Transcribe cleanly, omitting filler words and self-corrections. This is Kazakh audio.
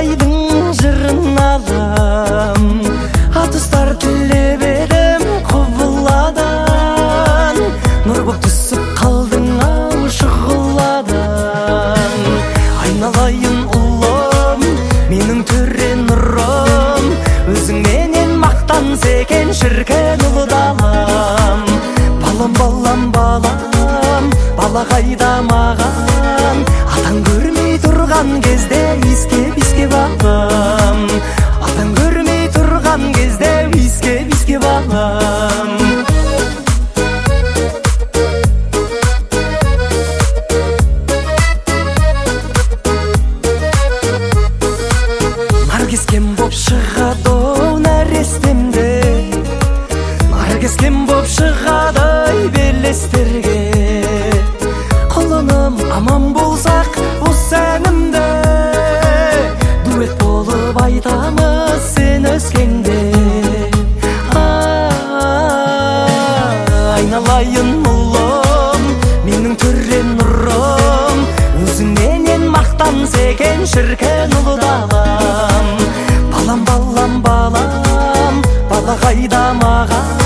айналайдың жырын алам, атыстар тілеп едім құбыладан, нұр боп түсіп қалдың ау шұғыладан. Айналайын ұлым, менің төрен нұрым, өзіңменен мақтан секен шіркен ұлы далам. Балам, балам, балам, бала қайда маған, атаң көрмей тұрған кезде иіскеп иіскеп алам. Атаң көрмей тұрған кезде иіскеп иіскеп алам. Наркескен боп шығады нәрестемде, наркескен боп шығады белестерге. Құлыным аман болсақ осы әнімді, дуэт болып айтамыз сен өскенде. Айналайын ұлым, менің төрен нұрым, өзіңменен мақтан секен шіркен ұлы далам. Балам, балам, балам, бала қайда маған,